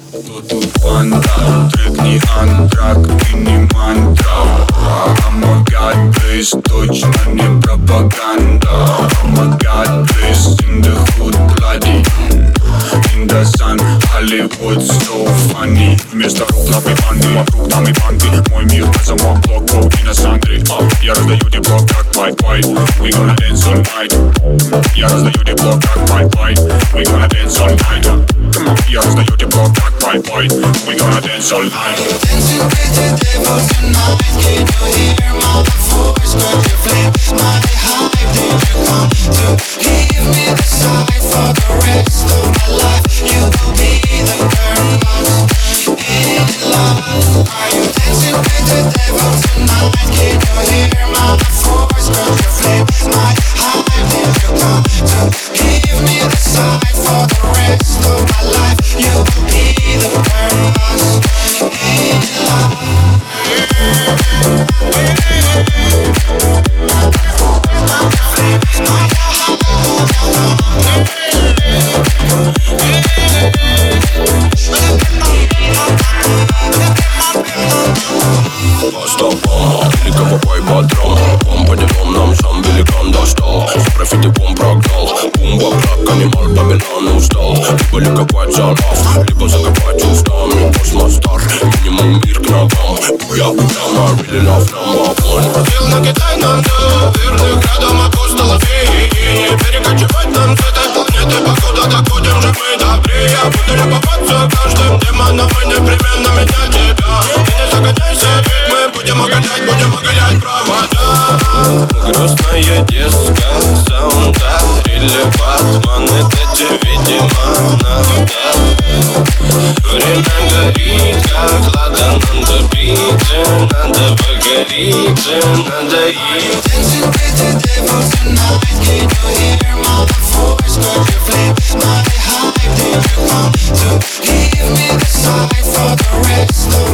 Тут банда, трек не антрак и не мантра. Oh my god, please, точно не пропаганда. Oh my god, please, in the hood bloody, in the sun, Hollywood so funny. Вместо рук лапы банды, вокруг там и банды. Мой мир на замок, блок, коуки на сандре. Я раздаю тепло, как white. We gonna dance all night. Я раздаю тепло, как white. We gonna dance all night. Come on, я раздаю тепло, как white. We gonna dance all night. Dancing with the devil tonight. Can you hear my voice? Could you flip my hype? Did you come to give me the sign for the rest of my life? You will be the girl lost in love. Are you dancing with the devil tonight? Can you hear my voice? Could you flip my hype? Did you come to give me the sign for the rest of my life? You will be the girl lost in love. Бомба, великовой патрон. Бомба делом нам сам великан достал. С профити бомб прогнал. Бомба брак, анимал, Бабилан устал. Либо ликовать за лав, либо закопать устами. Космостар, минимум мир к ногам. Буя, прямо, really love number one. Сил на Китай нам до верных градом апостолов и не перекочевать нам с этой планеты. Покуда доходим же мы добрее. Я буду любоваться каждым демоном и непременно менять тебя. Ты не загоняйся, ведь мы будем оголять провода. Грустная диска, саунда или Батман, это тебе, видимо, надо. Время горит, как ладан, надо бить, надо погореть, надо есть. Dancing with the devil tonight. Can you hear my voice? Could you flip my hype? Did you come to give me the sign for the rest of